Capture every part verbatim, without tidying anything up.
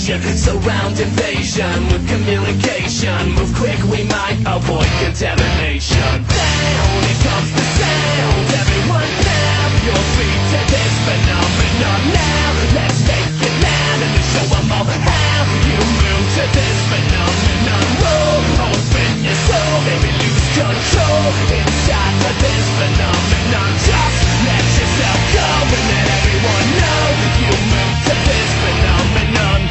station. Surround invasion with communication. Move quick, we might avoid contamination. Down, here comes the sound. Everyone down, your feet to this phenomenon now. Let's make it loud and show them all how you move to this phenomenon. Whoa, open your soul, maybe lose control inside of this phenomenon. Just let yourself go and let everyone know you move to this phenomenon.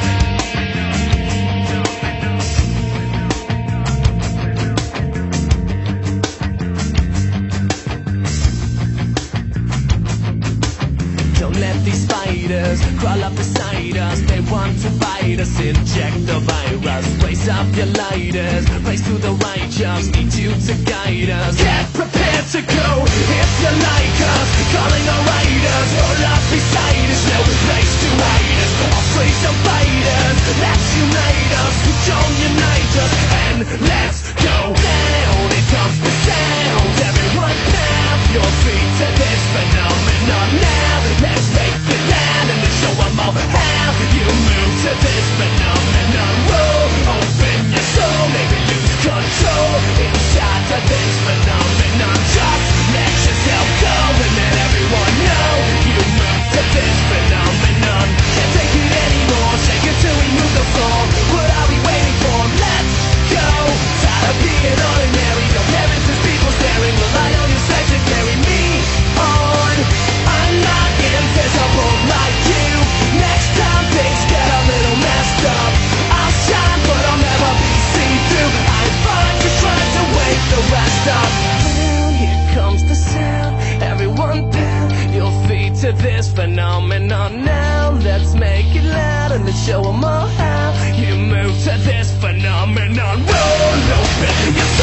Don't let these spiders crawl up beside us. They want to bite us, inject the virus. Raise up your lighters, race to the righteous. Need you to guide us. Get prepared to go if you like us. Calling our riders, roll up beside us. No place to hide us. All freedom fighters, let's unite us. We don't unite us, and let's go down. Here comes the sound. Everyone pound your feet to this phenomenon now. Let's make it loud and show them all how you move to this phenomenon. Whoa, open your soul, maybe lose control inside of this phenomenon. Just let yourself go and let everyone know you move to this phenomenon. Can't take it anymore, shake it till we move the floor. What are we waiting for? Let's go. Tired of being ordinary, no parents as people staring. Rely on your strength to carry me on. I'm not invisible like you. Next time things get a little messed up, I'll shine but I'll never be see-through. I'm fine just trying to wake the rest up. Well, here comes the sound. Everyone down your feet to this phenomenon now. Let's make it loud and let's show them all how you move to this phenomenon. Roll, open your soul.